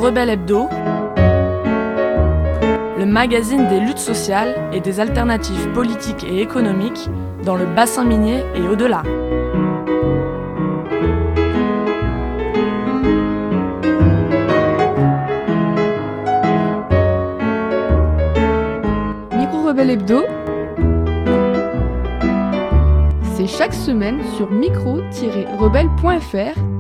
Rebelle Hebdo, le magazine des luttes sociales et des alternatives politiques et économiques dans le bassin minier et au-delà. Rebelle Hebdo, c'est chaque semaine sur micro-rebelle.fr.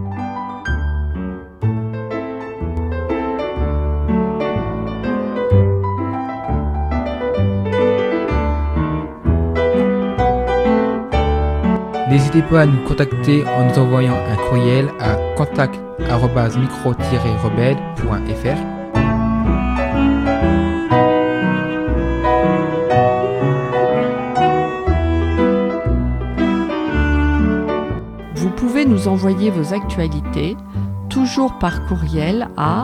N'hésitez pas à nous contacter en nous envoyant un courriel à contact@micro-rebelle.fr. Vous pouvez nous envoyer vos actualités, toujours par courriel à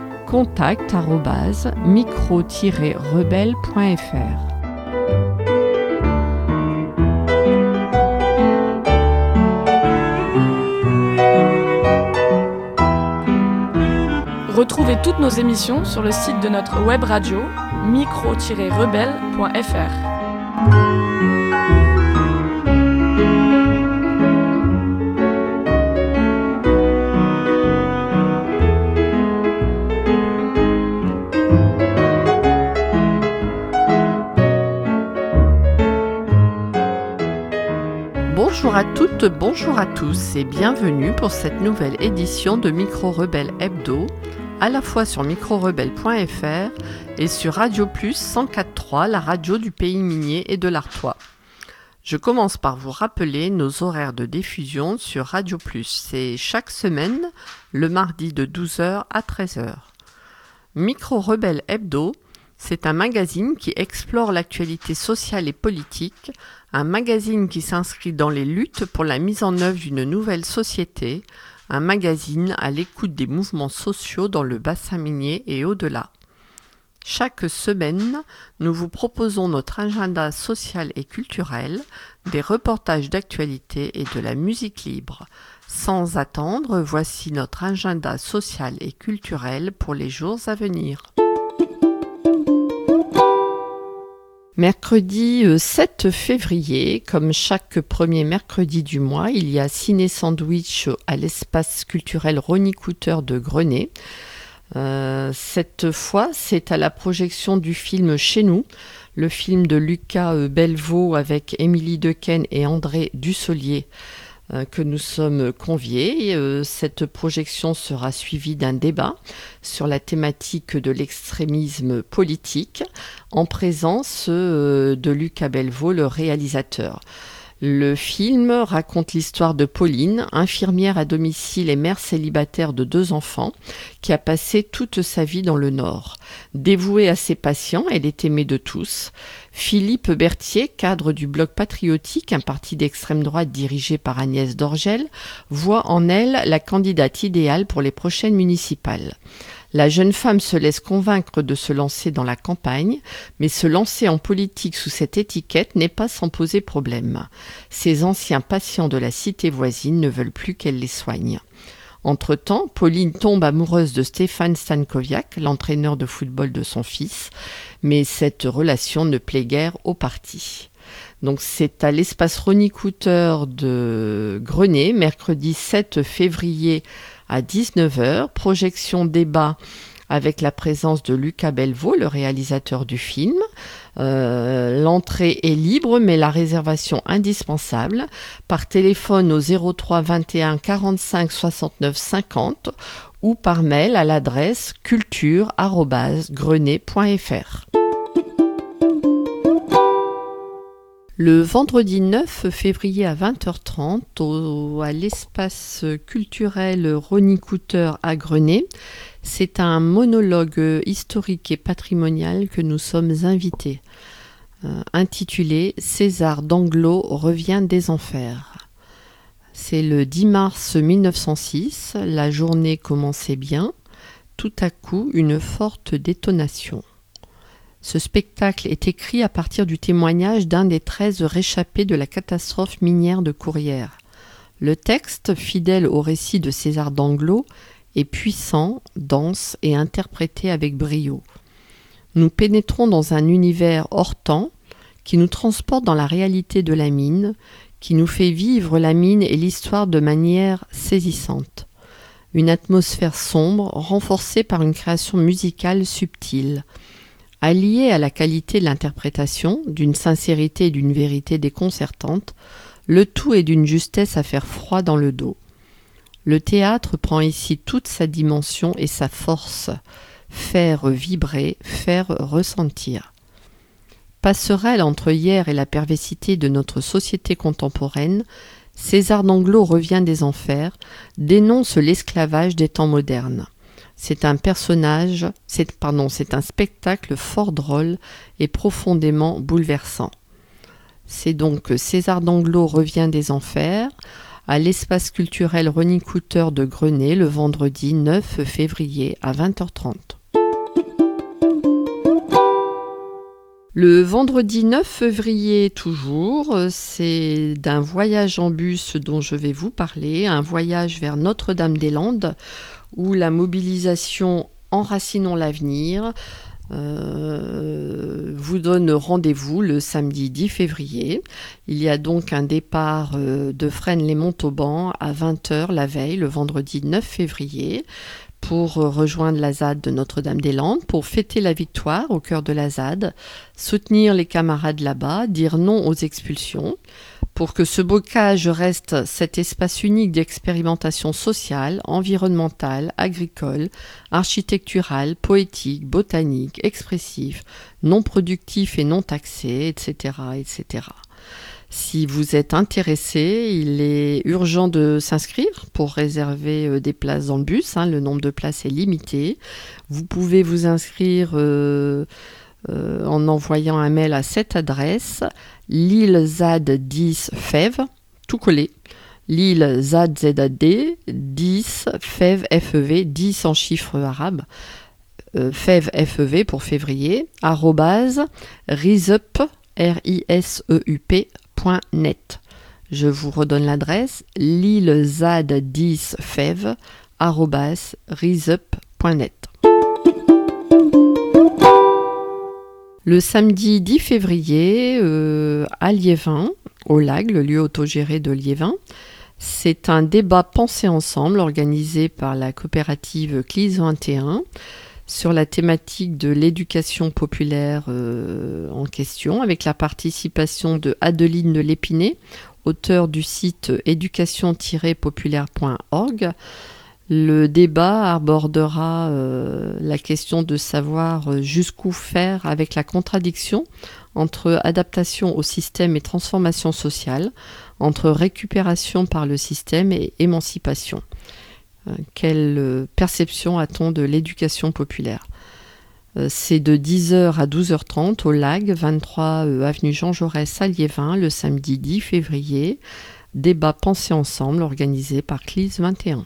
contact@micro-rebelle.fr. Retrouvez toutes nos émissions sur le site de notre web radio micro-rebelle.fr. Bonjour à toutes, bonjour à tous et bienvenue pour cette nouvelle édition de Micro Rebelle Hebdo, à la fois sur micro-rebelle.fr et sur Radio Plus 104.3, la radio du pays minier et de l'Artois. Je commence par vous rappeler nos horaires de diffusion sur Radio Plus. C'est chaque semaine, le mardi de 12h à 13h. Micro Rebelle Hebdo, c'est un magazine qui explore l'actualité sociale et politique, un magazine qui s'inscrit dans les luttes pour la mise en œuvre d'une nouvelle société, un magazine à l'écoute des mouvements sociaux dans le bassin minier et au-delà. Chaque semaine, nous vous proposons notre agenda social et culturel, des reportages d'actualité et de la musique libre. Sans attendre, voici notre agenda social et culturel pour les jours à venir. Mercredi 7 février, comme chaque premier mercredi du mois, il y a Ciné Sandwich à l'espace culturel Rony-Cooter de Grenay. Cette fois, c'est à la projection du film Chez nous, le film de Lucas Bellevaux avec Émilie Dequesne et André Dussolier, que nous sommes conviés. Cette projection sera suivie d'un débat sur la thématique de l'extrémisme politique en présence de Lucas Bellevaux, le réalisateur. Le film raconte l'histoire de Pauline, infirmière à domicile et mère célibataire de 2 enfants, qui a passé toute sa vie dans le Nord. Dévouée à ses patients, elle est aimée de tous. Philippe Berthier, cadre du Bloc patriotique, un parti d'extrême droite dirigé par Agnès Dorgel, voit en elle la candidate idéale pour les prochaines municipales. La jeune femme se laisse convaincre de se lancer dans la campagne, mais se lancer en politique sous cette étiquette n'est pas sans poser problème. Ses anciens patients de la cité voisine ne veulent plus qu'elle les soigne. Entre-temps, Pauline tombe amoureuse de Stéphane Stankoviak, l'entraîneur de football de son fils, mais cette relation ne plaît guère au parti. Donc c'est à l'espace Rony-Cooter de Grenay, mercredi 7 février à 19h, projection débat avec la présence de Lucas Bellevaux, le réalisateur du film. L'entrée est libre, mais la réservation indispensable par téléphone au 03 21 45 69 50 ou par mail à l'adresse culture@grenay.fr. Le vendredi 9 février à 20h30, à l'espace culturel Rony-Cooter à Grenay, c'est un monologue historique et patrimonial que nous sommes invités, intitulé « César d'Anglo revient des enfers ». C'est le 10 mars 1906, la journée commençait bien, tout à coup une forte détonation. Ce spectacle est écrit à partir du témoignage d'un des 13 réchappés de la catastrophe minière de Courrières. Le texte, fidèle au récit de César d'Anglo, est puissant, dense et interprété avec brio. Nous pénétrons dans un univers hors temps qui nous transporte dans la réalité de la mine, qui nous fait vivre la mine et l'histoire de manière saisissante. Une atmosphère sombre, renforcée par une création musicale subtile. Alliée à la qualité de l'interprétation, d'une sincérité et d'une vérité déconcertante, le tout est d'une justesse à faire froid dans le dos. Le théâtre prend ici toute sa dimension et sa force, faire vibrer, faire ressentir. Passerelle entre hier et la perversité de notre société contemporaine, César d'Anglô revient des enfers, dénonce l'esclavage des temps modernes. C'est un spectacle fort drôle et profondément bouleversant. C'est donc César d'Anglô revient des enfers à l'espace culturel René Couteur de Grenay le vendredi 9 février à 20h30. Le vendredi 9 février toujours, c'est d'un voyage en bus dont je vais vous parler, un voyage vers Notre-Dame-des-Landes où la mobilisation Enracinons l'avenir vous donne rendez-vous le samedi 10 février. Il y a donc un départ de Fresnes-les-Montauban à 20h la veille, le vendredi 9 février. Pour rejoindre la ZAD de Notre-Dame-des-Landes, pour fêter la victoire au cœur de la ZAD, soutenir les camarades là-bas, dire non aux expulsions, pour que ce bocage reste cet espace unique d'expérimentation sociale, environnementale, agricole, architecturale, poétique, botanique, expressif, non productif et non taxé, etc., etc. Si vous êtes intéressé, il est urgent de s'inscrire pour réserver des places dans le bus. Le nombre de places est limité. Vous pouvez vous inscrire en envoyant un mail à cette adresse, Lille ZAD 10 FEV, tout collé. Lille ZAD ZAD 10 FEV FEV, 10 en chiffres arabes. FEV FEV pour février, @riseup, RISEUP.net. Je vous redonne l'adresse, lillezad10fev @riseup.net. Le samedi 10 février, à Liévin, au LAG, le lieu autogéré de Liévin, c'est un débat pensé ensemble organisé par la coopérative CLIS 21 sur la thématique de l'éducation populaire en question, avec la participation de Adeline de Lépinay, auteure du site éducation-populaire.org. Le débat abordera la question de savoir jusqu'où faire avec la contradiction entre adaptation au système et transformation sociale, entre récupération par le système et émancipation. Quelle perception a-t-on de l'éducation populaire ? C'est de 10h à 12h30 au LAG, 23 avenue Jean Jaurès à Liévin, le samedi 10 février. Débat pensé ensemble organisé par CLIS 21.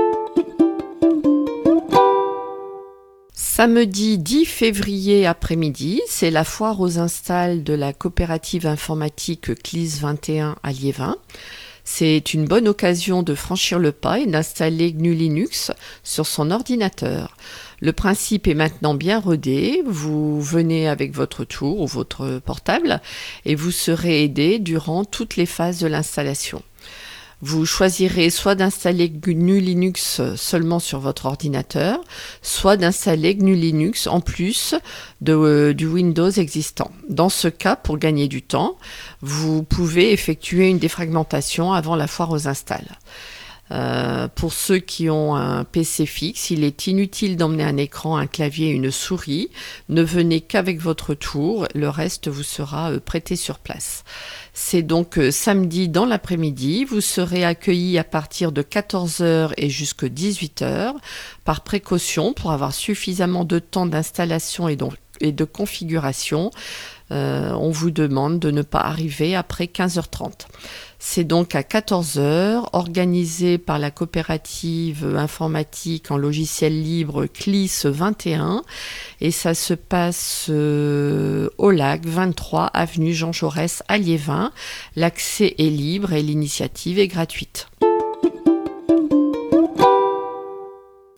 Samedi 10 février après-midi, c'est la foire aux installs de la coopérative informatique CLIS 21 à Liévin. C'est une bonne occasion de franchir le pas et d'installer GNU Linux sur son ordinateur. Le principe est maintenant bien rodé. Vous venez avec votre tour ou votre portable et vous serez aidé durant toutes les phases de l'installation. Vous choisirez soit d'installer GNU Linux seulement sur votre ordinateur, soit d'installer GNU Linux en plus du Windows existant. Dans ce cas, pour gagner du temps, vous pouvez effectuer une défragmentation avant la foire aux installs. Pour ceux qui ont un PC fixe, il est inutile d'emmener un écran, un clavier et une souris. Ne venez qu'avec votre tour, le reste vous sera prêté sur place. C'est donc samedi dans l'après-midi, vous serez accueillis à partir de 14h et jusqu'à 18h, par précaution pour avoir suffisamment de temps d'installation et de configuration. On vous demande de ne pas arriver après 15h30. C'est donc à 14h, organisé par la coopérative informatique en logiciel libre CLIS 21, et ça se passe au LAG, 23 avenue Jean Jaurès à Liévin. L'accès est libre et l'initiative est gratuite.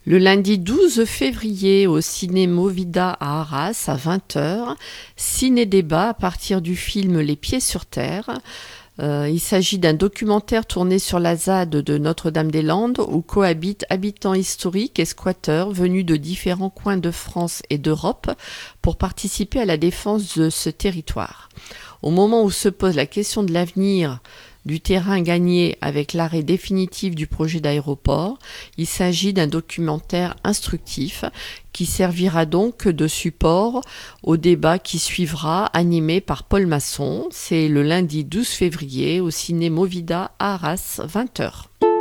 Le lundi 12 février au Ciné Movida à Arras à 20h, ciné-débat à partir du film Les Pieds sur Terre. Il s'agit d'un documentaire tourné sur la ZAD de Notre-Dame-des-Landes où cohabitent habitants historiques et squatteurs venus de différents coins de France et d'Europe pour participer à la défense de ce territoire. Au moment où se pose la question de l'avenir du terrain gagné avec l'arrêt définitif du projet d'aéroport, il s'agit d'un documentaire instructif qui servira donc de support au débat qui suivra, animé par Paul Masson. C'est le lundi 12 février au Ciné Movida à Arras, 20h.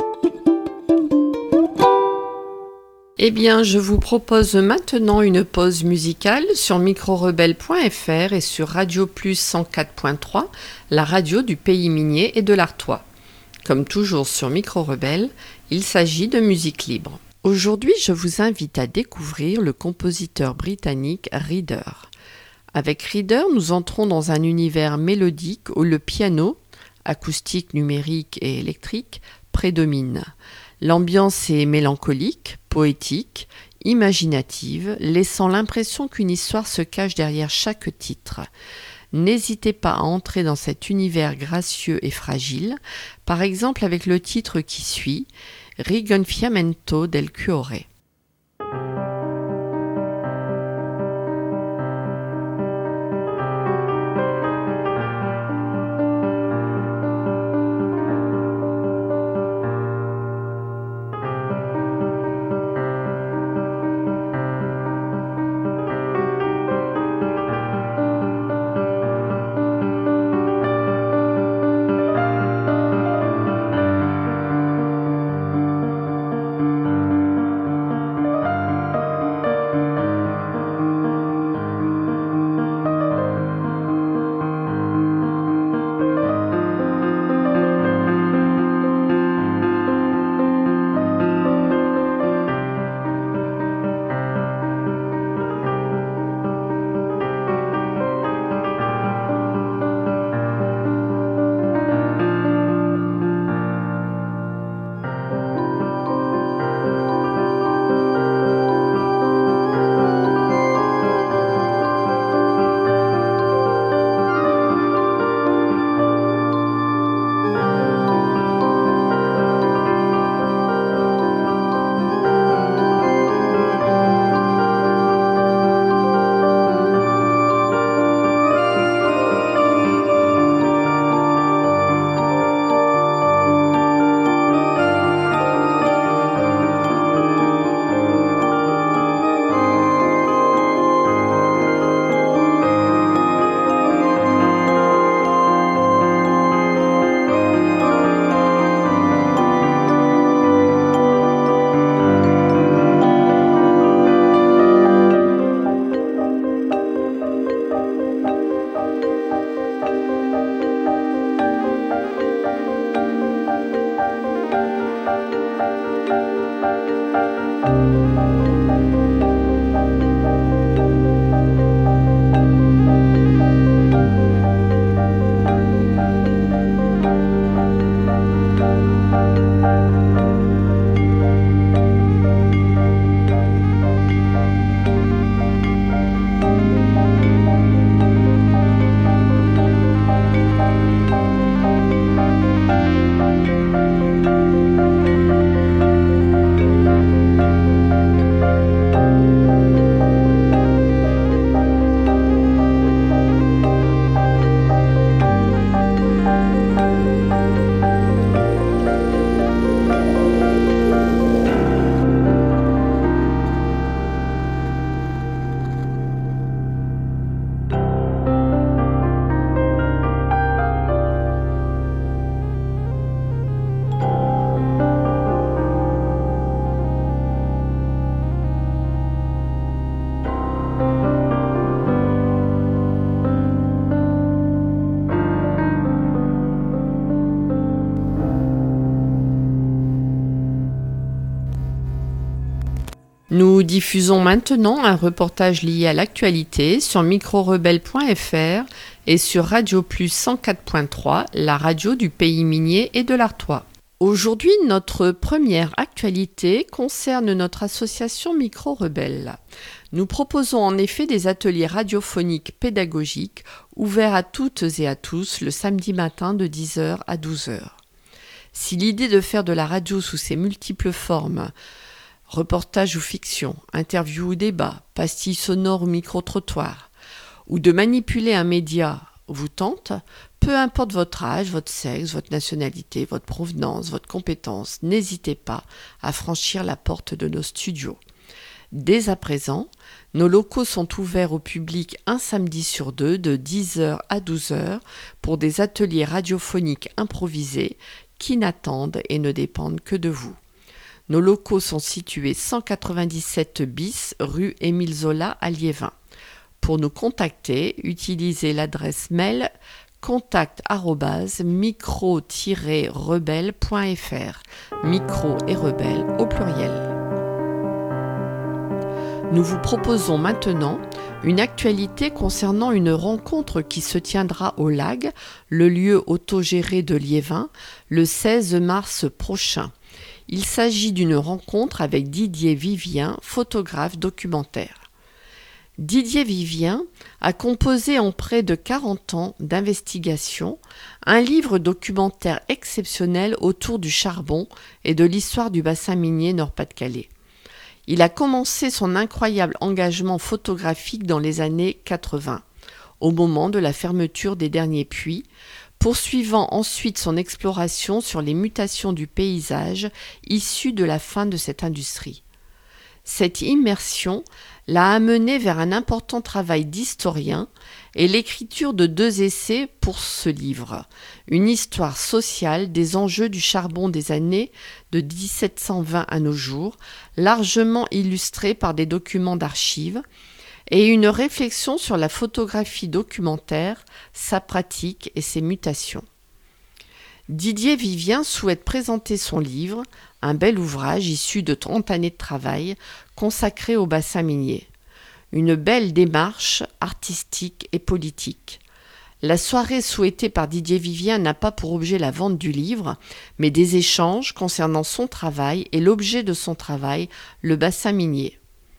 Eh bien, je vous propose maintenant une pause musicale sur microrebelle.fr et sur Radio Plus 104.3, la radio du pays minier et de l'Artois. Comme toujours sur Micro-Rebelle, il s'agit de musique libre. Aujourd'hui, je vous invite à découvrir le compositeur britannique Reader. Avec Reader, nous entrons dans un univers mélodique où le piano, acoustique, numérique et électrique, prédomine. L'ambiance est mélancolique, poétique, imaginative, laissant l'impression qu'une histoire se cache derrière chaque titre. N'hésitez pas à entrer dans cet univers gracieux et fragile, par exemple avec le titre qui suit, Rigonfiamento del Cuore. Nous diffusons maintenant un reportage lié à l'actualité sur microrebelle.fr et sur Radio Plus 104.3, la radio du pays minier et de l'Artois. Aujourd'hui, notre première actualité concerne notre association Micro-Rebelle. Nous proposons en effet des ateliers radiophoniques pédagogiques ouverts à toutes et à tous le samedi matin de 10h à 12h. Si l'idée de faire de la radio sous ses multiples formes, reportage ou fiction, interview ou débat, pastille sonore ou micro-trottoir, ou de manipuler un média vous tente, peu importe votre âge, votre sexe, votre nationalité, votre provenance, votre compétence, n'hésitez pas à franchir la porte de nos studios. Dès à présent, nos locaux sont ouverts au public un samedi sur deux de 10h à 12h pour des ateliers radiophoniques improvisés qui n'attendent et ne dépendent que de vous. Nos locaux sont situés 197 bis rue Émile Zola à Liévin. Pour nous contacter, utilisez l'adresse mail contact@micro-rebelle.fr. Micro et rebelle au pluriel. Nous vous proposons maintenant une actualité concernant une rencontre qui se tiendra au LAG, le lieu autogéré de Liévin, le 16 mars prochain. Il s'agit d'une rencontre avec Didier Vivien, photographe documentaire. Didier Vivien a composé en près de 40 ans d'investigation un livre documentaire exceptionnel autour du charbon et de l'histoire du bassin minier Nord-Pas-de-Calais. Il a commencé son incroyable engagement photographique dans les années 80, au moment de la fermeture des derniers puits, poursuivant ensuite son exploration sur les mutations du paysage issues de la fin de cette industrie. Cette immersion l'a amené vers un important travail d'historien et l'écriture de 2 essais pour ce livre, une histoire sociale des enjeux du charbon des années de 1720 à nos jours, largement illustrée par des documents d'archives, et une réflexion sur la photographie documentaire, sa pratique et ses mutations. Didier Vivien souhaite présenter son livre, un bel ouvrage issu de 30 années de travail consacré au bassin minier. Une belle démarche artistique et politique. La soirée souhaitée par Didier Vivien n'a pas pour objet la vente du livre, mais des échanges concernant son travail et l'objet de son travail, le bassin minier.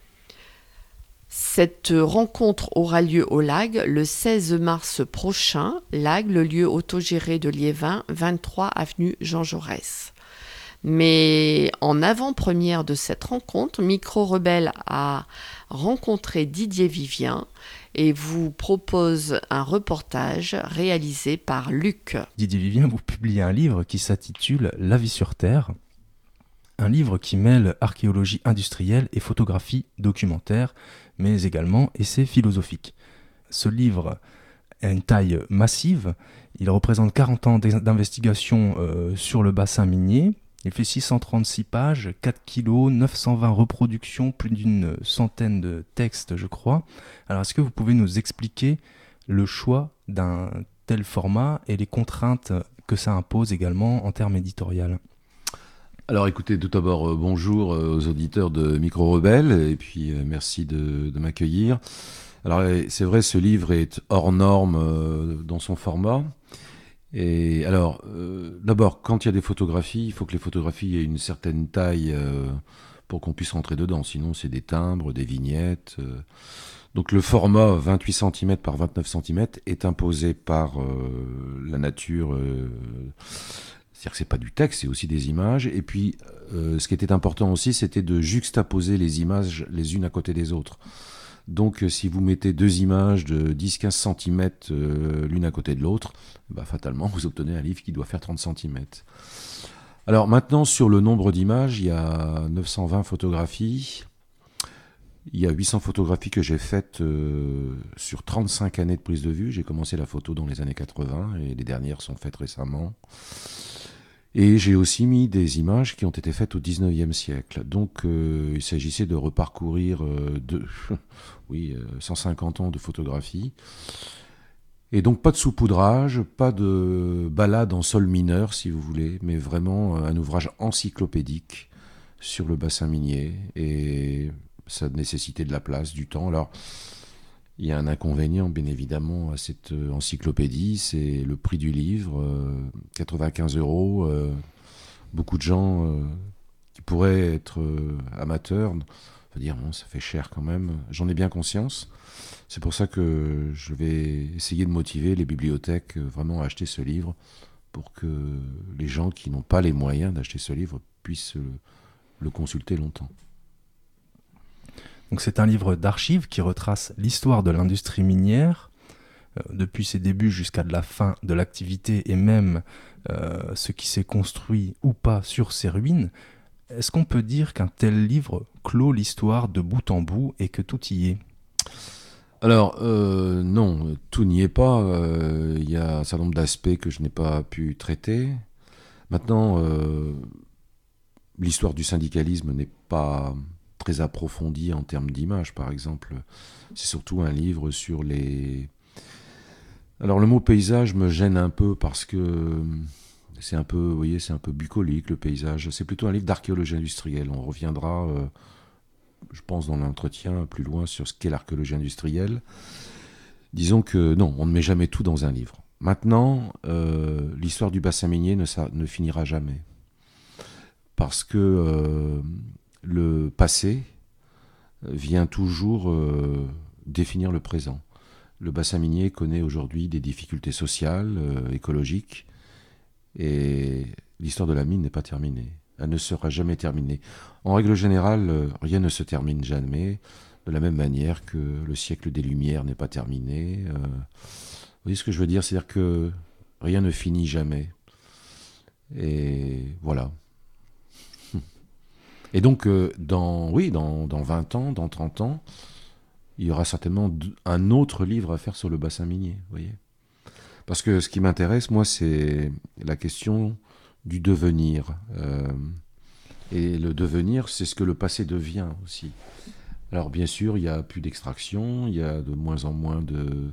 Cette rencontre aura lieu au LAG le 16 mars prochain, LAG, le lieu autogéré de Liévin, 23 avenue Jean Jaurès. Mais en avant-première de cette rencontre, Micro-Rebelle a rencontré Didier Vivien et vous propose un reportage réalisé par Luc. Didier Vivien, vous publiez un livre qui s'intitule « La vie sur Terre », un livre qui mêle archéologie industrielle et photographie documentaire, mais également essais philosophiques. Ce livre a une taille massive, il représente 40 ans d'investigation sur le bassin minier. Il fait 636 pages, 4 kilos, 920 reproductions, plus d'une centaine de textes, je crois. Alors, est-ce que vous pouvez nous expliquer le choix d'un tel format et les contraintes que ça impose également en termes éditoriaux ? Alors écoutez, tout d'abord, bonjour aux auditeurs de Micro-Rebelle, et puis merci de m'accueillir. Alors c'est vrai, ce livre est hors norme dans son format. Et alors, d'abord, quand il y a des photographies, il faut que les photographies aient une certaine taille pour qu'on puisse rentrer dedans. Sinon, c'est des timbres, des vignettes. Donc le format 28 cm par 29 cm est imposé par la nature. C'est-à-dire que c'est pas du texte, c'est aussi des images. Et puis, ce qui était important aussi, c'était de juxtaposer les images les unes à côté des autres. Donc, si vous mettez 2 images de 10-15 cm l'une à côté de l'autre, fatalement, vous obtenez un livre qui doit faire 30 cm. Alors maintenant, sur le nombre d'images, il y a 920 photographies. Il y a 800 photographies que j'ai faites sur 35 années de prise de vue. J'ai commencé la photo dans les années 80 et les dernières sont faites récemment. Et j'ai aussi mis des images qui ont été faites au 19e siècle. Donc il s'agissait de reparcourir 150 ans de photographie. Et donc pas de saupoudrage, pas de balade en sol mineur si vous voulez, mais vraiment un ouvrage encyclopédique sur le bassin minier. Et ça nécessitait de la place, du temps. Alors il y a un inconvénient, bien évidemment, à cette encyclopédie, c'est le prix du livre, 95 €. beaucoup de gens qui pourraient être amateurs vont dire bon, ça fait cher quand même. J'en ai bien conscience. C'est pour ça que je vais essayer de motiver les bibliothèques vraiment à acheter ce livre pour que les gens qui n'ont pas les moyens d'acheter ce livre puissent le consulter longtemps. Donc c'est un livre d'archives qui retrace l'histoire de l'industrie minière, depuis ses débuts jusqu'à la fin de l'activité et même ce qui s'est construit ou pas sur ses ruines. Est-ce qu'on peut dire qu'un tel livre clôt l'histoire de bout en bout et que tout y est ? Alors, non, tout n'y est pas. Il y a un certain nombre d'aspects que je n'ai pas pu traiter. Maintenant, l'histoire du syndicalisme n'est pas très approfondie en termes d'images, par exemple. C'est surtout un livre sur les... Alors, le mot paysage me gêne un peu parce que c'est un peu, vous voyez, c'est un peu bucolique, le paysage. C'est plutôt un livre d'archéologie industrielle. On reviendra... je pense dans l'entretien plus loin sur ce qu'est l'archéologie industrielle. Disons que non, on ne met jamais tout dans un livre. Maintenant, l'histoire du bassin minier ne finira jamais. Parce que le passé vient toujours définir le présent. Le bassin minier connaît aujourd'hui des difficultés sociales, écologiques, et l'histoire de la mine n'est pas terminée. Elle ne sera jamais terminée. En règle générale, rien ne se termine jamais, de la même manière que le siècle des Lumières n'est pas terminé. Vous voyez ce que je veux dire ? C'est-à-dire que rien ne finit jamais. Et voilà. Et donc, dans 20 ans, dans 30 ans, il y aura certainement un autre livre à faire sur le bassin minier, vous voyez ? Parce que ce qui m'intéresse, moi, c'est la question du devenir. Et le devenir, c'est ce que le passé devient aussi. Alors bien sûr, il n'y a plus d'extraction, il y a de moins en moins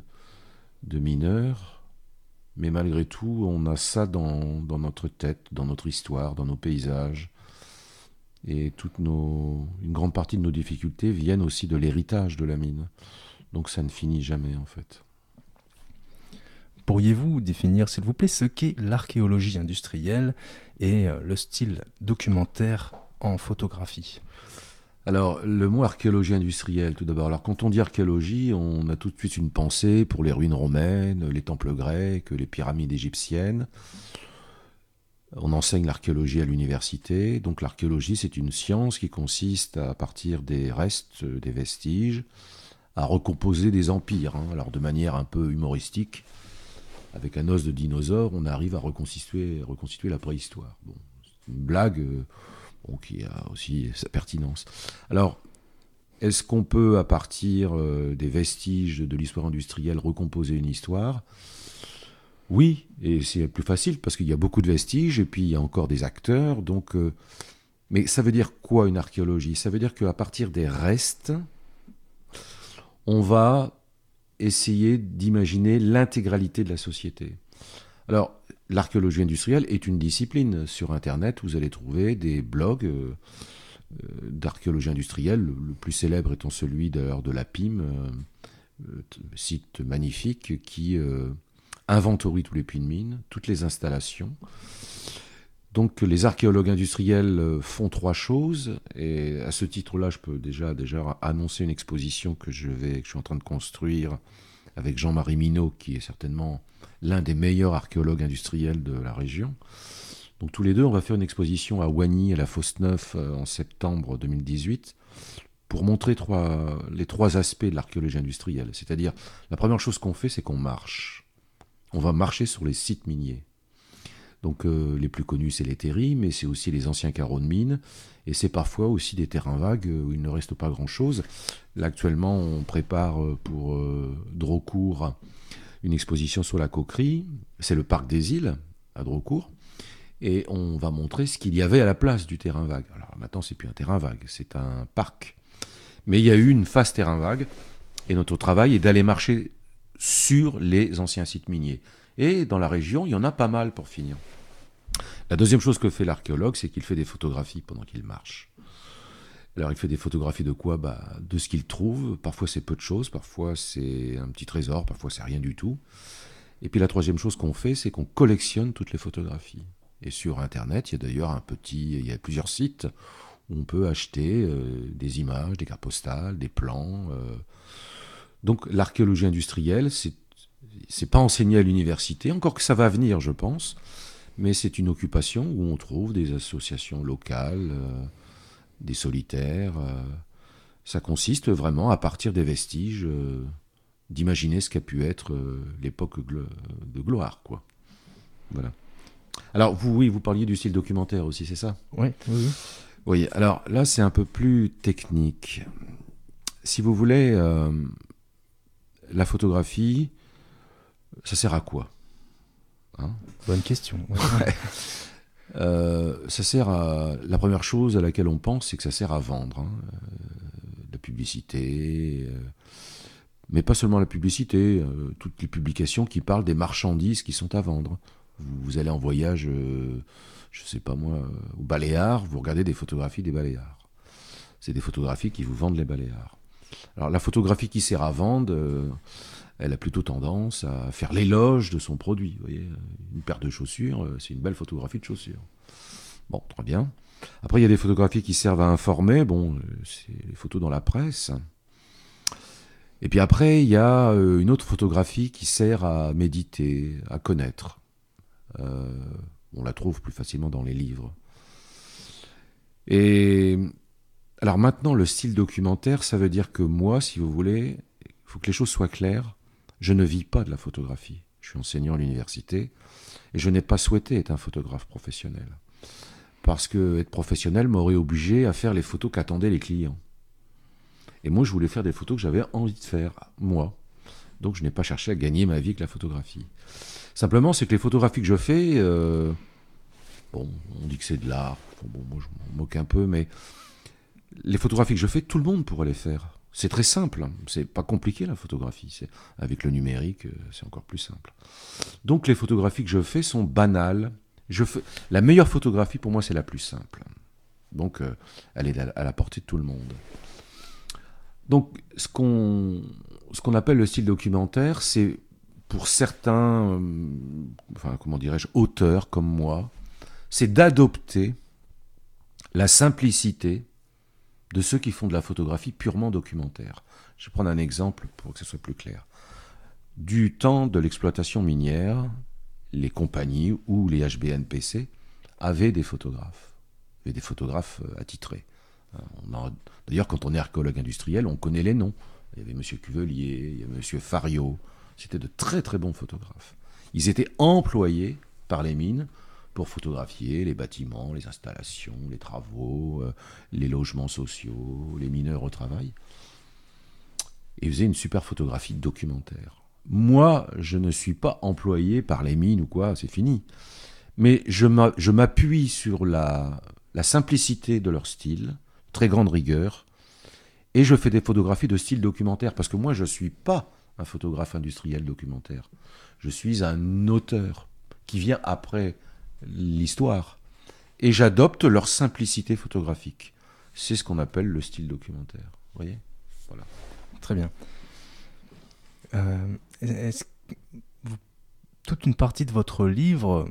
de mineurs, mais malgré tout, on a ça dans notre tête, dans notre histoire, dans nos paysages. Et une grande partie de nos difficultés viennent aussi de l'héritage de la mine. Donc ça ne finit jamais en fait. Pourriez-vous définir, s'il vous plaît, ce qu'est l'archéologie industrielle et le style documentaire en photographie ? Alors, le mot archéologie industrielle, tout d'abord. Alors, quand on dit archéologie, on a tout de suite une pensée pour les ruines romaines, les temples grecs, les pyramides égyptiennes. On enseigne l'archéologie à l'université. Donc, l'archéologie, c'est une science qui consiste à partir des restes, des vestiges, à recomposer des empires. Alors, de manière un peu humoristique. Avec un os de dinosaure, on arrive à reconstituer la préhistoire. Bon, c'est une blague qui a aussi sa pertinence. Alors, est-ce qu'on peut, à partir des vestiges de l'histoire industrielle, recomposer une histoire ? Oui, et c'est plus facile parce qu'il y a beaucoup de vestiges et puis il y a encore des acteurs. Donc, mais ça veut dire quoi une archéologie ? Ça veut dire qu'à partir des restes, on va essayer d'imaginer l'intégralité de la société. Alors, l'archéologie industrielle est une discipline. Sur Internet, vous allez trouver des blogs d'archéologie industrielle, le plus célèbre étant celui d'ailleurs de l'APIM, site magnifique qui inventorie tous les puits de mine, toutes les installations. Donc les archéologues industriels font 3 choses, et à ce titre-là, je peux déjà annoncer une exposition que je suis en train de construire avec Jean-Marie Minot, qui est certainement l'un des meilleurs archéologues industriels de la région. Donc tous les deux, on va faire une exposition à Oigny, à la Fosse-Neuf, en septembre 2018, pour montrer les 3 aspects de l'archéologie industrielle. C'est-à-dire, la première chose qu'on fait, c'est qu'on marche. On va marcher sur les sites miniers. Donc les plus connus, c'est les terris, mais c'est aussi les anciens carreaux de mine, et c'est parfois aussi des terrains vagues où il ne reste pas grand-chose. Là, actuellement, on prépare pour Drocourt une exposition sur la coquerie. C'est le parc des îles, à Drocourt, et on va montrer ce qu'il y avait à la place du terrain vague. Alors maintenant, c'est plus un terrain vague, c'est un parc. Mais il y a eu une phase terrain vague, et notre travail est d'aller marcher sur les anciens sites miniers. Et dans la région, il y en a pas mal pour finir. La deuxième chose que fait l'archéologue, c'est qu'il fait des photographies pendant qu'il marche. Alors il fait des photographies de quoi ? De ce qu'il trouve. Parfois c'est peu de choses, parfois c'est un petit trésor, parfois c'est rien du tout. Et puis la troisième chose qu'on fait, c'est qu'on collectionne toutes les photographies. Et sur Internet, il y a d'ailleurs il y a plusieurs sites où on peut acheter des images, des cartes postales, des plans. Donc l'archéologie industrielle, c'est pas enseigné à l'université, encore que ça va venir, je pense, mais c'est une occupation où on trouve des associations locales, des solitaires. Ça consiste vraiment, à partir des vestiges, d'imaginer ce qu'a pu être l'époque de gloire, quoi. Voilà. Alors, vous parliez du style documentaire aussi, c'est ça ? Oui, oui. Oui, alors là, c'est un peu plus technique. Si vous voulez, la photographie, ça sert à quoi ? Hein ? Bonne question. Ça sert à... La première chose à laquelle on pense, c'est que ça sert à vendre. La publicité, mais pas seulement la publicité, toutes les publications qui parlent des marchandises qui sont à vendre. Vous allez en voyage, je sais pas moi, aux Baléares, vous regardez des photographies des Baléares. C'est des photographies qui vous vendent les Baléares. Alors la photographie qui sert à vendre, elle a plutôt tendance à faire l'éloge de son produit. Vous voyez, une paire de chaussures, c'est une belle photographie de chaussures. Bon, très bien. Après, il y a des photographies qui servent à informer. Bon, c'est les photos dans la presse. Et puis après, il y a une autre photographie qui sert à méditer, à connaître. On la trouve plus facilement dans les livres. Et alors maintenant, le style documentaire, ça veut dire que moi, si vous voulez, il faut que les choses soient claires. Je ne vis pas de la photographie. Je suis enseignant à l'université et je n'ai pas souhaité être un photographe professionnel. Parce que être professionnel m'aurait obligé à faire les photos qu'attendaient les clients. Et moi, je voulais faire des photos que j'avais envie de faire, moi. Donc, je n'ai pas cherché à gagner ma vie avec la photographie. Simplement, c'est que les photographies que je fais, bon, on dit que c'est de l'art. Bon, moi, je m'en moque un peu, mais les photographies que je fais, tout le monde pourrait les faire. C'est très simple. C'est pas compliqué, la photographie. Avec le numérique, c'est encore plus simple. Donc, les photographies que je fais sont banales. La meilleure photographie, pour moi, c'est la plus simple. Donc, elle est à la portée de tout le monde. Donc, ce qu'on appelle le style documentaire, c'est pour certains, auteurs comme moi, c'est d'adopter la simplicité de ceux qui font de la photographie purement documentaire. Je vais prendre un exemple pour que ce soit plus clair. Du temps de l'exploitation minière, les compagnies ou les HBNPC avaient des photographes attitrés. D'ailleurs, quand on est archéologue industriel, on connaît les noms. Il y avait M. Cuvelier, il y avait M. Fario. C'était de très très bons photographes. Ils étaient employés par les mines pour photographier les bâtiments, les installations, les travaux, les logements sociaux, les mineurs au travail. Et ils faisaient une super photographie documentaire. Moi, je ne suis pas employé par les mines ou quoi, c'est fini. Mais je m'appuie sur la simplicité de leur style, très grande rigueur, et je fais des photographies de style documentaire, parce que moi, je ne suis pas un photographe industriel documentaire. Je suis un auteur qui vient après l'histoire, et j'adopte leur simplicité photographique. C'est ce qu'on appelle le style documentaire. Vous voyez ? Voilà. Très bien. Toute une partie de votre livre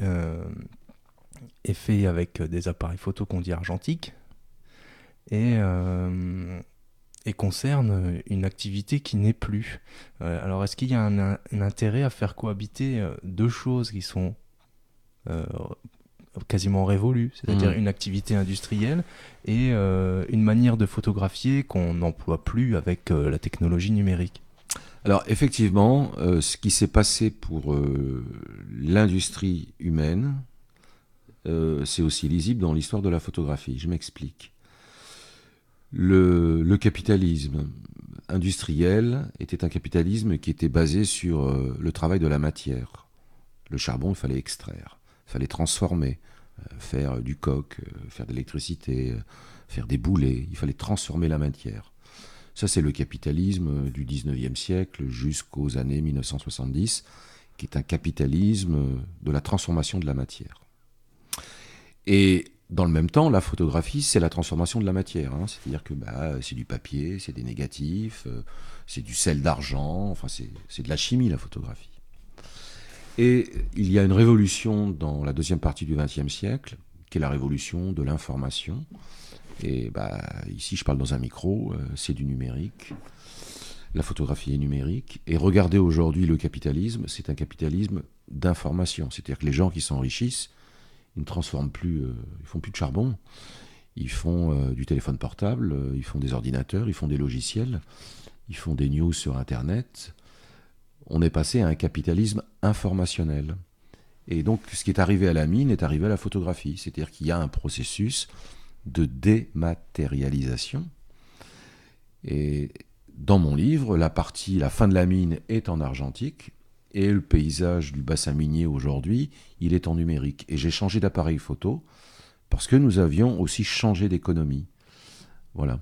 est fait avec des appareils photo qu'on dit argentiques et concerne une activité qui n'est plus. Alors, est-ce qu'il y a un intérêt à faire cohabiter deux choses qui sont quasiment révolues, c'est-à-dire une activité industrielle et une manière de photographier qu'on n'emploie plus avec la technologie numérique ? Alors effectivement, ce qui s'est passé pour l'industrie humaine, c'est aussi lisible dans l'histoire de la photographie. Je m'explique. Le capitalisme industriel était un capitalisme qui était basé sur le travail de la matière. Le charbon, il fallait extraire, il fallait transformer, faire du coke, faire de l'électricité, faire des boulets, il fallait transformer la matière. Ça, c'est le capitalisme du 19e siècle jusqu'aux années 1970, qui est un capitalisme de la transformation de la matière. Et dans le même temps, la photographie, c'est la transformation de la matière. C'est-à-dire que c'est du papier, c'est des négatifs, c'est du sel d'argent, enfin c'est de la chimie, la photographie. Et il y a une révolution dans la deuxième partie du XXe siècle, qui est la révolution de l'information. Et ici, je parle dans un micro, c'est du numérique. La photographie est numérique. Et regardez aujourd'hui le capitalisme, c'est un capitalisme d'information. C'est-à-dire que les gens qui s'enrichissent, ils ne transforment plus, ils font plus de charbon. Ils font du téléphone portable, ils font des ordinateurs, ils font des logiciels, ils font des news sur Internet. On est passé à un capitalisme informationnel. Et donc, ce qui est arrivé à la mine est arrivé à la photographie. C'est-à-dire qu'il y a un processus de dématérialisation. Et dans mon livre, la fin de la mine est en argentique et le paysage du bassin minier aujourd'hui, il est en numérique. Et j'ai changé d'appareil photo parce que nous avions aussi changé d'économie. Voilà.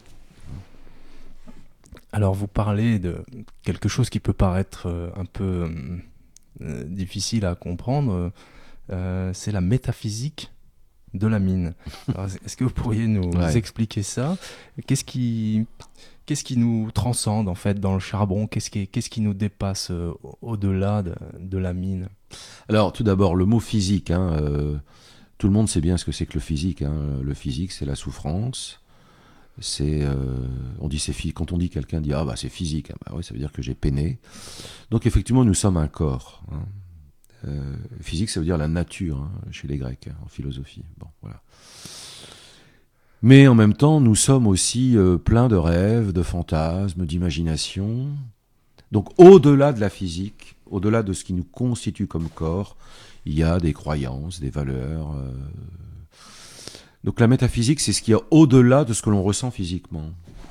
Alors vous parlez de quelque chose qui peut paraître un peu difficile à comprendre, c'est la métaphysique de la mine. Alors, est-ce que vous pourriez nous expliquer ça ? Qu'est-ce qui nous transcende en fait dans le charbon ? Qu'est-ce qui nous dépasse au-delà de la mine ? Alors tout d'abord le mot physique. Tout le monde sait bien ce que c'est que le physique. Le physique, c'est la souffrance. On dit quand on dit quelqu'un dit c'est physique, oui, ça veut dire que j'ai peiné. Donc effectivement nous sommes un corps. Physique, ça veut dire la nature chez les Grecs en philosophie. Bon, voilà. Mais en même temps nous sommes aussi pleins de rêves, de fantasmes, d'imagination. Donc au-delà de la physique, au-delà de ce qui nous constitue comme corps, il y a des croyances, des valeurs. Donc la métaphysique, c'est ce qui est au-delà de ce que l'on ressent physiquement.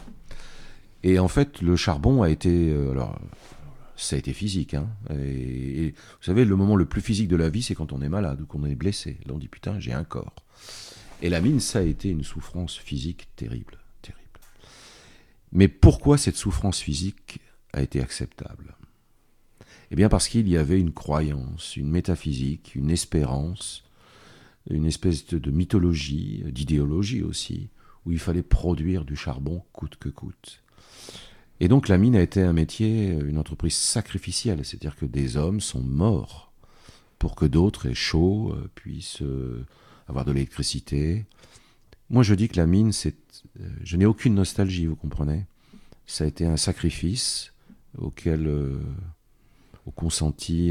Et en fait, le charbon a été... ça a été physique. Et vous savez, le moment le plus physique de la vie, c'est quand on est malade ou qu'on est blessé. Là, on dit, putain, j'ai un corps. Et la mine, ça a été une souffrance physique terrible, terrible. Mais pourquoi cette souffrance physique a été acceptable ? Eh bien parce qu'il y avait une croyance, une métaphysique, une espérance, une espèce de mythologie, d'idéologie aussi, où il fallait produire du charbon coûte que coûte. Et donc la mine a été un métier, une entreprise sacrificielle, c'est-à-dire que des hommes sont morts pour que d'autres aient chaud, puissent avoir de l'électricité. Moi je dis que la mine, je n'ai aucune nostalgie, vous comprenez ? Ça a été un sacrifice auquel ont consenti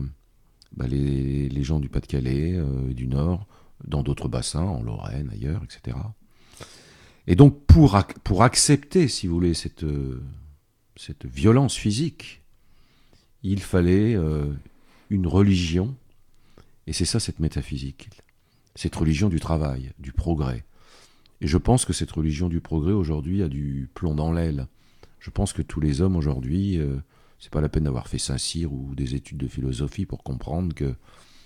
les gens du Pas-de-Calais, du Nord, dans d'autres bassins, en Lorraine, ailleurs, etc. Et donc, pour accepter, si vous voulez, cette violence physique, il fallait une religion, et c'est ça cette métaphysique, cette religion du travail, du progrès. Et je pense que cette religion du progrès, aujourd'hui, a du plomb dans l'aile. Je pense que tous les hommes, aujourd'hui, c'est pas la peine d'avoir fait Saint-Cyr ou des études de philosophie pour comprendre que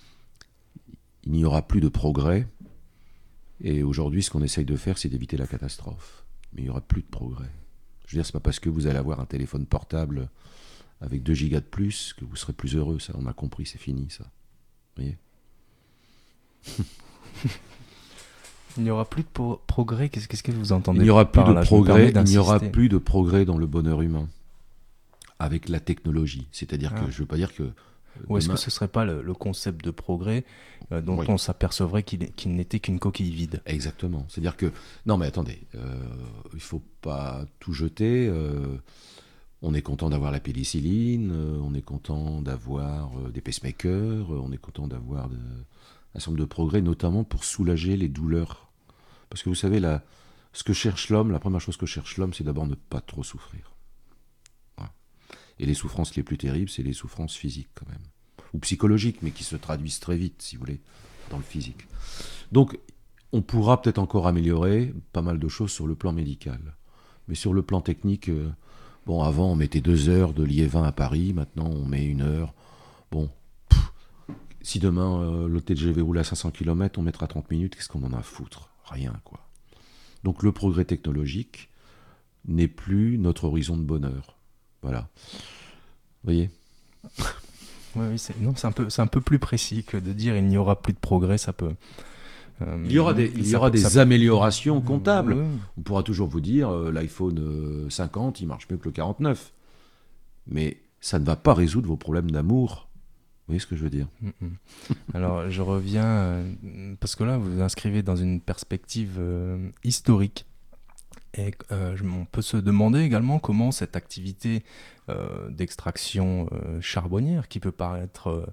il n'y aura plus de progrès. Et aujourd'hui, ce qu'on essaye de faire, c'est d'éviter la catastrophe. Mais il n'y aura plus de progrès. Je veux dire, c'est pas parce que vous allez avoir un téléphone portable avec 2 gigas de plus que vous serez plus heureux. Ça, on a compris, c'est fini, ça. Vous voyez ? Il n'y aura plus de progrès. Qu'est-ce que vous entendez ? Il n'y aura plus par de là, progrès. Il n'y aura plus de progrès dans le bonheur humain avec la technologie. C'est-à-dire que je veux pas dire que. Ou est-ce que ce ne serait pas le concept de progrès dont on s'apercevrait qu'il n'était qu'une coquille vide ? Exactement. C'est-à-dire que... Non mais attendez, il ne faut pas tout jeter. On est content d'avoir la pénicilline, on est content d'avoir des pacemakers, on est content d'avoir un certain nombre de progrès, notamment pour soulager les douleurs. Parce que vous savez, ce que cherche l'homme, la première chose que cherche l'homme, c'est d'abord ne pas trop souffrir. Et les souffrances les plus terribles, c'est les souffrances physiques quand même. Ou psychologiques, mais qui se traduisent très vite, si vous voulez, dans le physique. Donc, on pourra peut-être encore améliorer pas mal de choses sur le plan médical. Mais sur le plan technique, avant on mettait 2 heures de Liévin à Paris, maintenant on met 1 heure. Si demain le TGV roule à 500 km, on mettra 30 minutes, qu'est-ce qu'on en a à foutre ? Rien, quoi. Donc le progrès technologique n'est plus notre horizon de bonheur. Voilà. Vous voyez ? Oui, c'est un peu plus précis que de dire il n'y aura plus de progrès, ça peut... il y aura des améliorations comptables. On pourra toujours vous dire l'iPhone 50, il marche mieux que le 49. Mais ça ne va pas résoudre vos problèmes d'amour voyez ce que je veux dire? Alors, je reviens, parce que là, vous vous inscrivez dans une perspective historique. Et on peut se demander également comment cette activité d'extraction charbonnière, qui peut paraître,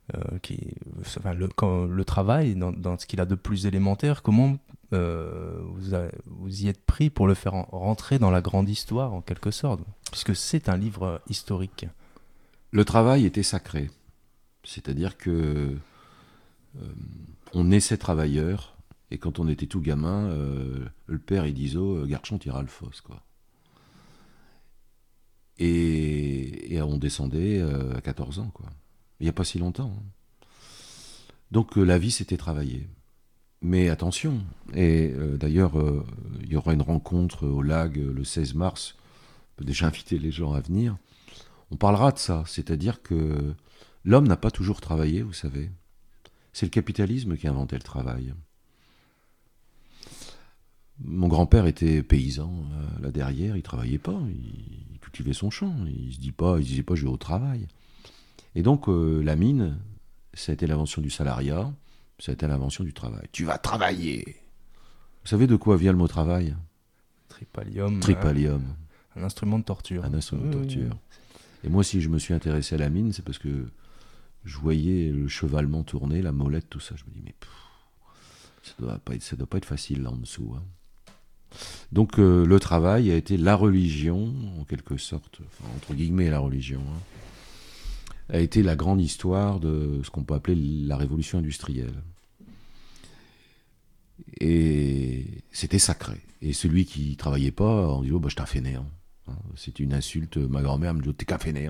le travail dans ce qu'il a de plus élémentaire, comment vous y êtes pris pour le faire rentrer dans la grande histoire, en quelque sorte, puisque c'est un livre historique. Le travail était sacré. C'est-à-dire que on naissait travailleur. Et quand on était tout gamin, le père, il disait « Garçon, t'iras le fosse, quoi ». Et on descendait à 14 ans, quoi. Il n'y a pas si longtemps. Hein. Donc la vie, c'était travailler. Mais attention, et d'ailleurs, il y aura une rencontre au LAG le 16 mars. On peut déjà inviter les gens à venir. On parlera de ça, c'est-à-dire que l'homme n'a pas toujours travaillé, vous savez. C'est le capitalisme qui a inventé le travail. Mon grand-père était paysan là derrière, il travaillait pas, il cultivait son champ, il disait pas je vais au travail. Et donc la mine, ça a été l'invention du salariat, ça a été l'invention du travail. Tu vas travailler. Vous savez de quoi vient le mot travail? Tripalium. Un instrument de torture. Un instrument de torture. Et moi, si je me suis intéressé à la mine, c'est parce que je voyais le chevalement tourner, la molette, tout ça. Je me dis mais ça doit pas être facile là en dessous. Hein. Donc le travail a été la religion, en quelque sorte, enfin, entre guillemets la religion, hein, a été la grande histoire de ce qu'on peut appeler la révolution industrielle. Et c'était sacré. Et celui qui travaillait pas, on dit « je t'en fais néant ». C'est une insulte, ma grand-mère me dit « t'es qu'un fainéant ».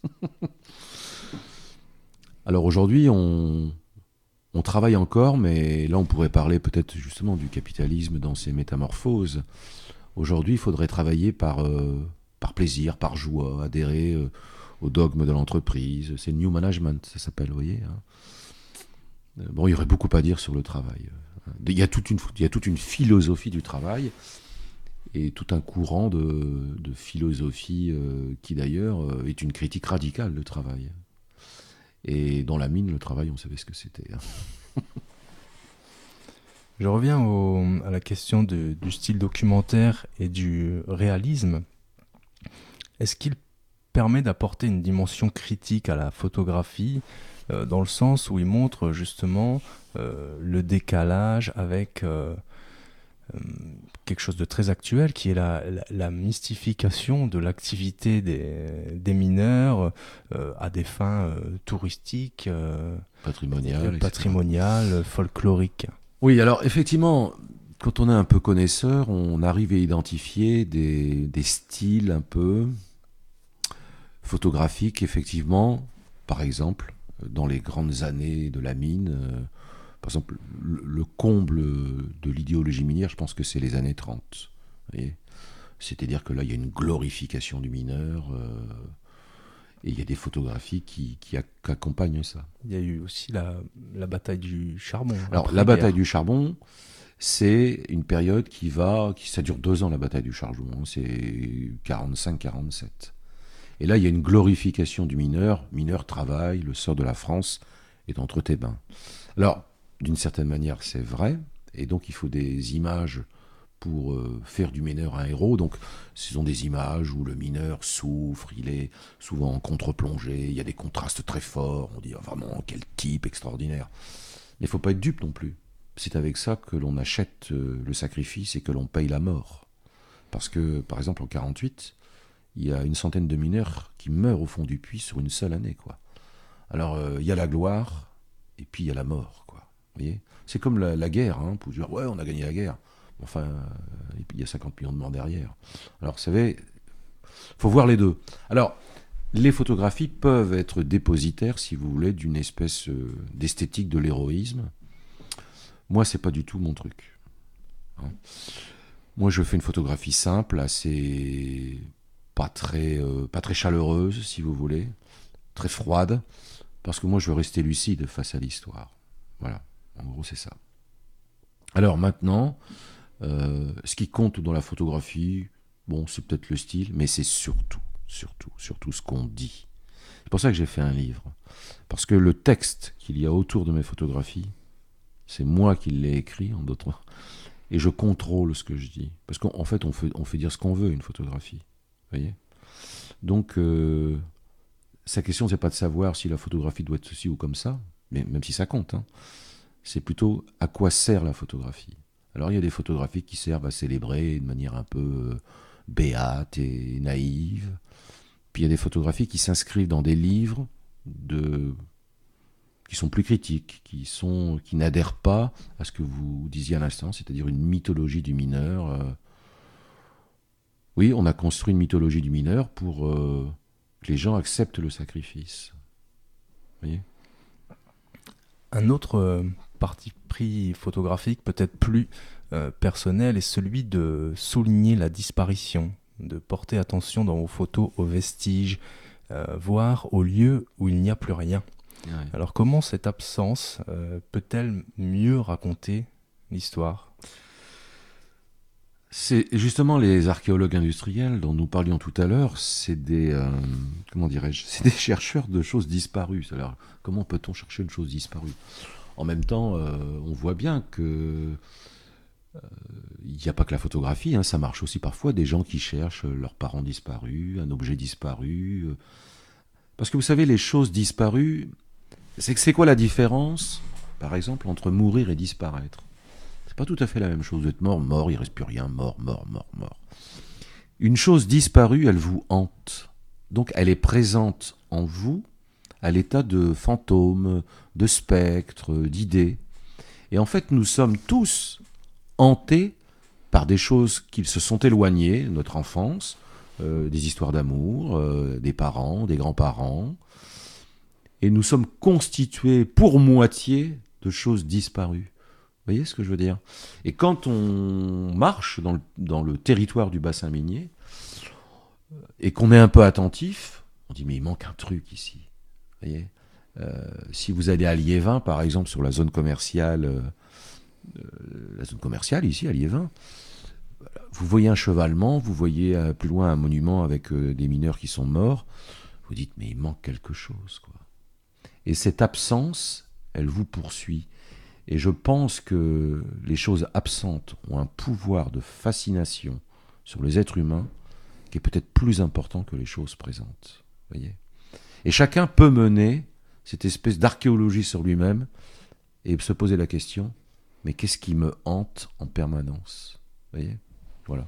Alors aujourd'hui, on travaille encore, mais là on pourrait parler peut-être justement du capitalisme dans ses métamorphoses. Aujourd'hui, il faudrait travailler par plaisir, par joie, adhérer au dogme de l'entreprise. C'est le New Management, ça s'appelle, vous voyez. Hein. Bon, il y aurait beaucoup à dire sur le travail. Il y a toute une philosophie du travail et tout un courant de philosophie qui d'ailleurs est une critique radicale du travail. Et dans la mine, le travail, on savait ce que c'était. Hein. Je reviens à la question du style documentaire et du réalisme. Est-ce qu'il permet d'apporter une dimension critique à la photographie, dans le sens où il montre justement le décalage avec quelque chose de très actuel, qui est la mystification de l'activité des mineurs à des fins touristiques, patrimoniales, folkloriques. Oui, alors effectivement, quand on est un peu connaisseur, on arrive à identifier des styles un peu photographiques, effectivement. Par exemple, dans les grandes années de la mine, par exemple, le comble de l'idéologie minière, je pense que c'est les années 30. Vous voyez, c'est-à-dire que là, il y a une glorification du mineur, et il y a des photographies qui accompagnent ça. Il y a eu aussi la bataille du charbon. Alors, la bataille du charbon, c'est une période ça dure 2 ans, la bataille du charbon. Hein, c'est 45-47. Et là, il y a une glorification du mineur. Mineur travaille, le sort de la France est entre tes mains. Alors, d'une certaine manière, c'est vrai. Et donc, il faut des images pour faire du mineur un héros. Donc, ce sont des images où le mineur souffre, il est souvent en contre-plongée, il y a des contrastes très forts. On dit vraiment, quel type extraordinaire. Mais il ne faut pas être dupe non plus. C'est avec ça que l'on achète le sacrifice et que l'on paye la mort. Parce que, par exemple, en 1948, il y a une centaine de mineurs qui meurent au fond du puits sur une seule année, quoi. Alors, il y a la gloire, et puis il y a la mort, quoi. Vous voyez, c'est comme la guerre, hein, pour dire, ouais, on a gagné la guerre. Enfin, il y a 50 millions de morts derrière. Alors, vous savez, il faut voir les deux. Alors, les photographies peuvent être dépositaires, si vous voulez, d'une espèce d'esthétique de l'héroïsme. Moi, c'est pas du tout mon truc. Hein. Moi, je fais une photographie simple, assez pas très chaleureuse, si vous voulez, très froide, parce que moi, je veux rester lucide face à l'histoire. Voilà, en gros, c'est ça. Alors maintenant, ce qui compte dans la photographie, bon, c'est peut-être le style, mais c'est surtout ce qu'on dit. C'est pour ça que j'ai fait un livre. Parce que le texte qu'il y a autour de mes photographies, c'est moi qui l'ai écrit, en d'autres. Et je contrôle ce que je dis. Parce qu'en fait, on fait dire ce qu'on veut, une photographie. Vous voyez ? Donc, sa question, c'est pas de savoir si la photographie doit être ceci ou comme ça, mais même si ça compte, hein. C'est plutôt à quoi sert la photographie. Alors, il y a des photographies qui servent à célébrer de manière un peu béate et naïve. Puis il y a des photographies qui s'inscrivent dans des livres qui sont plus critiques, qui n'adhèrent pas à ce que vous disiez à l'instant, c'est-à-dire une mythologie du mineur. Oui, on a construit une mythologie du mineur pour que les gens acceptent le sacrifice. Vous voyez ? Un autre parti pris photographique, peut-être plus personnel, est celui de souligner la disparition, de porter attention dans vos photos aux vestiges, voire aux lieux où il n'y a plus rien. Ouais. Alors comment cette absence peut-elle mieux raconter l'histoire ? C'est justement les archéologues industriels dont nous parlions tout à l'heure, c'est des c'est des chercheurs de choses disparues. Alors, comment peut-on chercher une chose disparue ? En même temps, on voit bien que il n'y a pas que la photographie, hein, ça marche aussi parfois, des gens qui cherchent leurs parents disparus, un objet disparu. Parce que vous savez, les choses disparues, c'est quoi la différence, par exemple, entre mourir et disparaître ? C'est pas tout à fait la même chose d'être mort, il reste plus rien, mort. Une chose disparue, elle vous hante. Donc elle est présente en vous à l'état de fantôme, de spectre, d'idée. Et en fait, nous sommes tous hantés par des choses qui se sont éloignées, notre enfance, des histoires d'amour, des parents, des grands-parents. Et nous sommes constitués pour moitié de choses disparues. Vous voyez ce que je veux dire ? Et quand on marche dans le territoire du bassin minier, et qu'on est un peu attentif, on dit mais il manque un truc ici. Vous voyez ? Si vous allez à Liévin, par exemple, sur la zone commerciale ici à Liévin, vous voyez un chevalement, vous voyez plus loin un monument avec des mineurs qui sont morts, vous dites mais il manque quelque chose, quoi. Et cette absence, elle vous poursuit. Et je pense que les choses absentes ont un pouvoir de fascination sur les êtres humains qui est peut-être plus important que les choses présentes. Voyez ? Et chacun peut mener cette espèce d'archéologie sur lui-même et se poser la question, mais qu'est-ce qui me hante en permanence ? Voyez ? Voilà.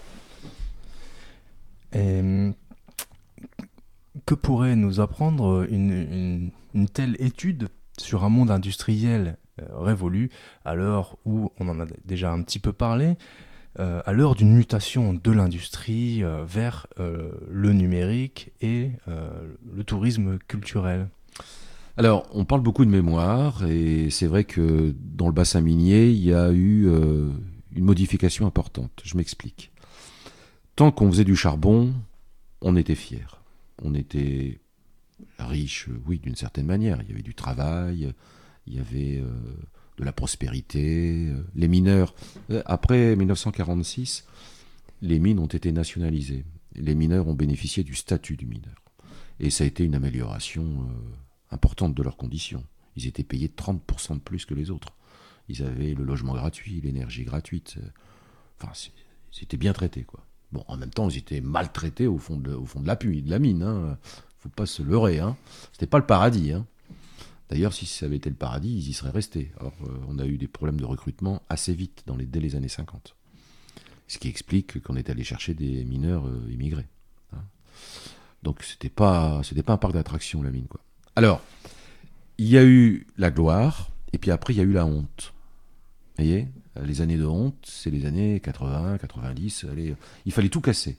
Et que pourrait nous apprendre une telle étude sur un monde industriel révolu, à l'heure où, on en a déjà un petit peu parlé, à l'heure d'une mutation de l'industrie vers le numérique et le tourisme culturel ? Alors, on parle beaucoup de mémoire, et c'est vrai que dans le bassin minier, il y a eu une modification importante. Je m'explique. Tant qu'on faisait du charbon, on était fiers. On était riche, oui, d'une certaine manière. Il y avait du travail, il y avait de la prospérité. Les mineurs, après 1946, les mines ont été nationalisées. Les mineurs ont bénéficié du statut du mineur. Et ça a été une amélioration importante de leurs conditions. Ils étaient payés 30% de plus que les autres. Ils avaient le logement gratuit, l'énergie gratuite. Enfin, c'était bien traité, quoi. Bon, en même temps, ils étaient maltraités au fond de la mine. Hein. Faut pas se leurrer. Hein. C'était pas le paradis. Hein. D'ailleurs, si ça avait été le paradis, ils y seraient restés. Alors, on a eu des problèmes de recrutement assez vite, dès les années 50. Ce qui explique qu'on est allé chercher des mineurs immigrés. Hein. Donc, c'était pas un parc d'attractions, la mine, quoi. Alors, il y a eu la gloire, et puis après, il y a eu la honte. Vous voyez ? Les années de honte, c'est les années 80, 90. Il fallait tout casser.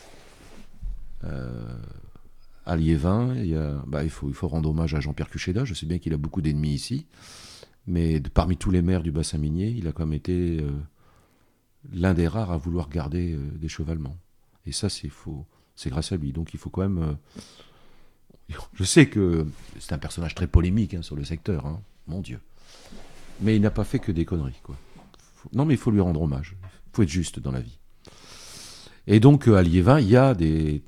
À Liévin, il faut rendre hommage à Jean-Pierre Cuchéda. Je sais bien qu'il a beaucoup d'ennemis ici, mais parmi tous les maires du bassin minier, il a quand même été l'un des rares à vouloir garder des chevalements. Et ça, c'est grâce à lui. Donc il faut quand même... Je sais que c'est un personnage très polémique sur le secteur, hein, mon Dieu. Mais il n'a pas fait que des conneries, quoi. Non, mais il faut lui rendre hommage. Il faut être juste dans la vie. Et donc, à Liévin, il y a des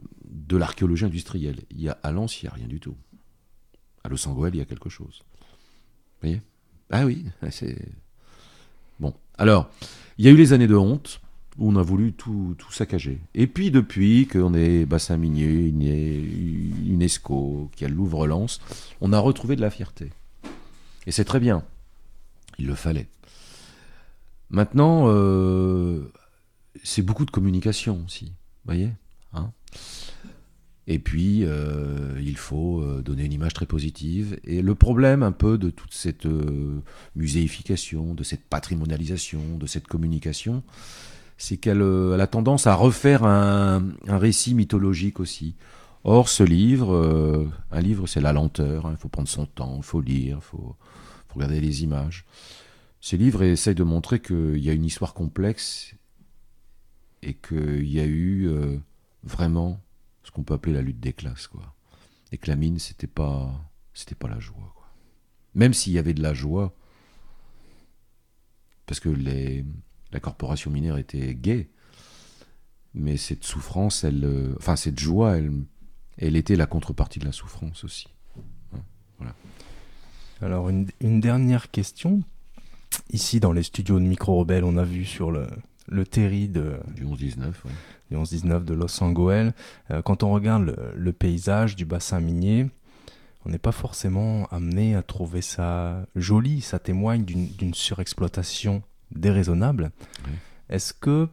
de l'archéologie industrielle. À Lens, il n'y a rien du tout. À Los Angeles, il y a quelque chose. Vous voyez ? Ah oui, c'est... Bon. Alors, il y a eu les années de honte, où on a voulu tout saccager. Et puis, depuis qu'on est bassin minier, UNESCO, qu'il y a le Louvre-Lens, on a retrouvé de la fierté. Et c'est très bien. Il le fallait. Maintenant, c'est beaucoup de communication aussi. Vous voyez, hein ? Et puis, il faut donner une image très positive. Et le problème un peu de toute cette muséification, de cette patrimonialisation, de cette communication, c'est qu'elle a tendance à refaire un récit mythologique aussi. Or, ce livre, un livre, c'est la lenteur. Il faut prendre son temps, il faut lire, il faut regarder les images. Ces livres essayent de montrer qu'il y a une histoire complexe et qu'il y a eu vraiment ce qu'on peut appeler la lutte des classes, quoi. Et que la mine, c'était pas la joie, quoi. Même s'il y avait de la joie, parce que la corporation minière était gaie, mais cette souffrance, cette joie, elle était la contrepartie de la souffrance aussi. Voilà. Alors, une dernière question. Ici, dans les studios de Micro Rebelle, on a vu sur le terri du 11-19, ouais. Du 11-19 de Los Angeles. Quand on regarde le paysage du bassin minier, on n'est pas forcément amené à trouver ça joli. Ça témoigne d'une surexploitation déraisonnable. Oui. Est-ce que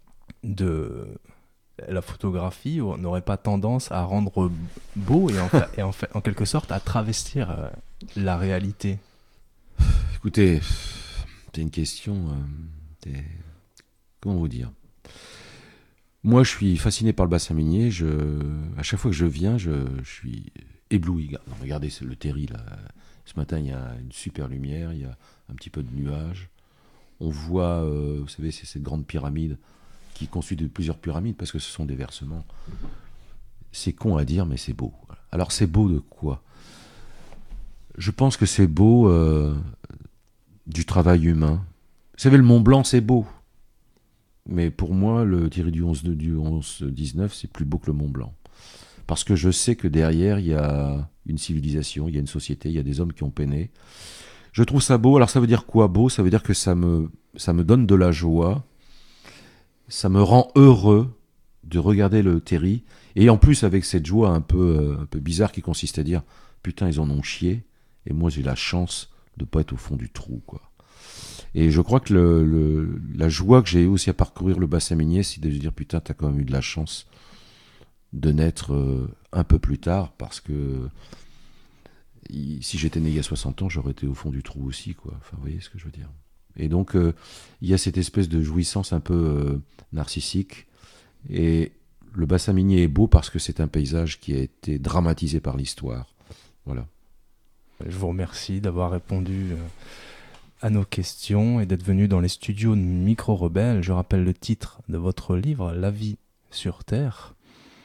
la photographie n'aurait pas tendance à rendre beau et en quelque sorte à travestir la réalité ? Écoutez, c'est une question... comment vous dire ? Moi, je suis fasciné par le bassin minier. À chaque fois que je viens, je suis ébloui. Regardez le terri, là. Ce matin, il y a une super lumière, il y a un petit peu de nuages. On voit, vous savez, c'est cette grande pyramide qui est constituée de plusieurs pyramides parce que ce sont des versements. C'est con à dire, mais c'est beau. Alors, c'est beau de quoi ? Je pense que c'est beau du travail humain. Vous savez, le Mont Blanc, c'est beau. Mais pour moi, le terri du 11-19, c'est plus beau que le Mont Blanc. Parce que je sais que derrière, il y a une civilisation, il y a une société, il y a des hommes qui ont peiné. Je trouve ça beau. Alors ça veut dire quoi, beau ? Ça veut dire que ça me donne de la joie. Ça me rend heureux de regarder le terri. Et en plus, avec cette joie un peu bizarre qui consiste à dire « Putain, ils en ont chié. Et moi, j'ai la chance de ne pas être au fond du trou, quoi. » Et je crois que la joie que j'ai aussi à parcourir le bassin minier, c'est de se dire, putain, t'as quand même eu de la chance de naître un peu plus tard, parce que si j'étais né il y a 60 ans, j'aurais été au fond du trou aussi, quoi. Enfin, vous voyez ce que je veux dire. Et donc, il y a cette espèce de jouissance un peu narcissique. Et le bassin minier est beau parce que c'est un paysage qui a été dramatisé par l'histoire. Voilà. Je vous remercie d'avoir répondu à nos questions et d'être venu dans les studios de Micro Rebelle. Je rappelle le titre de votre livre, La vie sur Terre.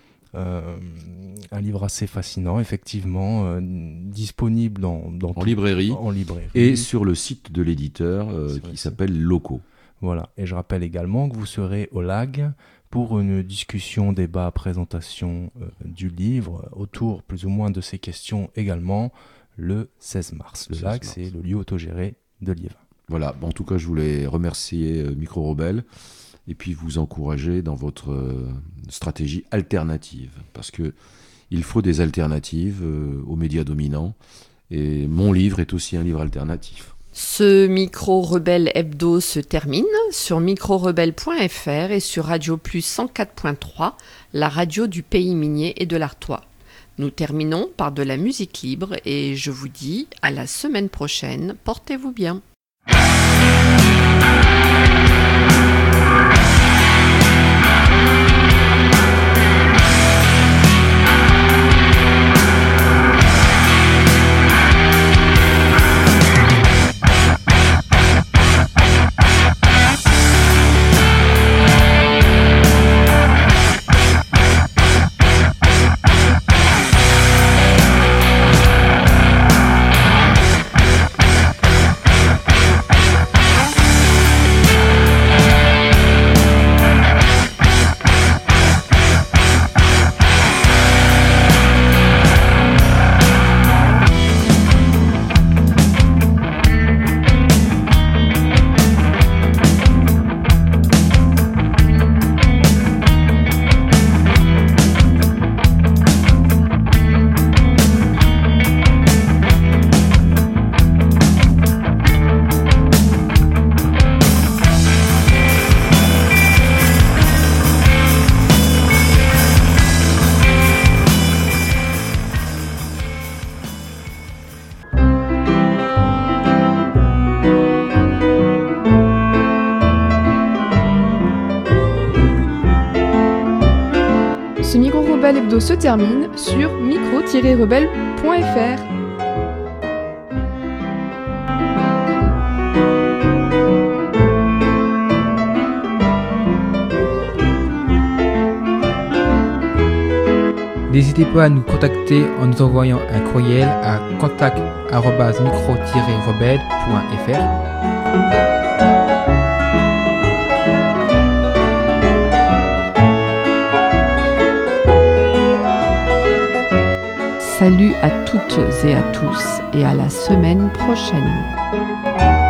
Un livre assez fascinant, effectivement, disponible en librairie et sur le site de l'éditeur qui s'appelle Loco. Voilà, et je rappelle également que vous serez au LAG pour une discussion, débat, présentation du livre autour plus ou moins de ces questions également le 16 mars. Le LAG, c'est le lieu autogéré de Liévin. Voilà, en tout cas, je voulais remercier Micro Rebelle et puis vous encourager dans votre stratégie alternative, parce que il faut des alternatives aux médias dominants, et mon livre est aussi un livre alternatif. Ce Micro Rebelle Hebdo se termine sur microrebelle.fr et sur Radio Plus 104.3, la radio du pays minier et de l'Artois. Nous terminons par de la musique libre et je vous dis à la semaine prochaine. Portez-vous bien. Rebelle Hebdo se termine sur micro-rebelle.fr. N'hésitez pas à nous contacter en nous envoyant un courriel à contact@micro-rebelle.fr. Salut à toutes et à tous et à la semaine prochaine.